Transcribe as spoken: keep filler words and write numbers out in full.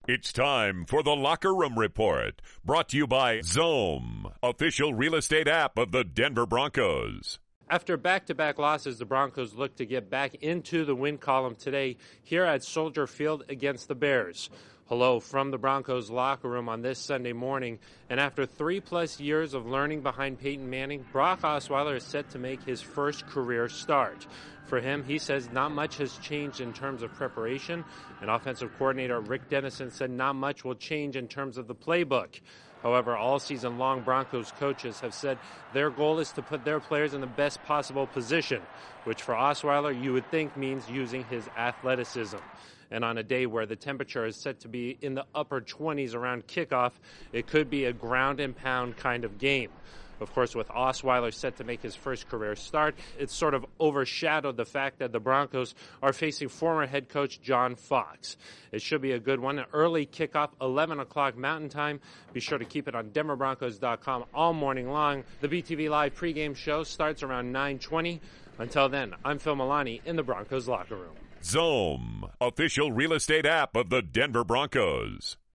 It's time for the Locker Room Report, brought to you by Xome, official real estate app of the Denver Broncos. After back-to-back losses, the Broncos look to get back into the win column today here at Soldier Field against the Bears. Hello from the Broncos locker room on this Sunday morning. And after three-plus years of learning behind Peyton Manning, Brock Osweiler is set to make his first career start. For him, he says not much has changed in terms of preparation. And offensive coordinator Rick Dennison said not much will change in terms of the playbook. However, all season long, Broncos coaches have said their goal is to put their players in the best possible position, which for Osweiler you would think means using his athleticism. And on a day where the temperature is set to be in the upper twenties around kickoff, it could be a ground and pound kind of game. Of course, with Osweiler set to make his first career start, it's sort of overshadowed the fact that the Broncos are facing former head coach John Fox. It should be a good one. An early kickoff, eleven o'clock Mountain Time. Be sure to keep it on Denver Broncos dot com all morning long. The B T V Live pregame show starts around nine twenty. Until then, I'm Phil Milani in the Broncos locker room. Xome, official real estate app of the Denver Broncos.